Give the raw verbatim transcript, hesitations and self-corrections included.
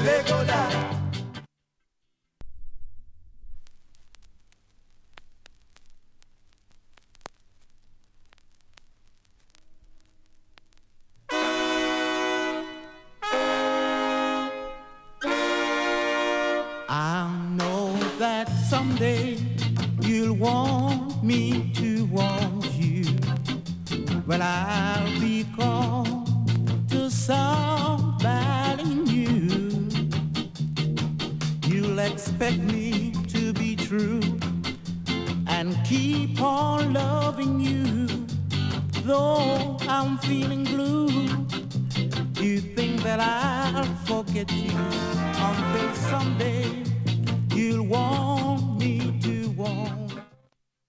let go down. Someday you'll want me to want you when I'll be called to somebody new. You'll expect me to be true and keep on loving you, though I'm feeling blue. You think that I'll forget you until someday you'll want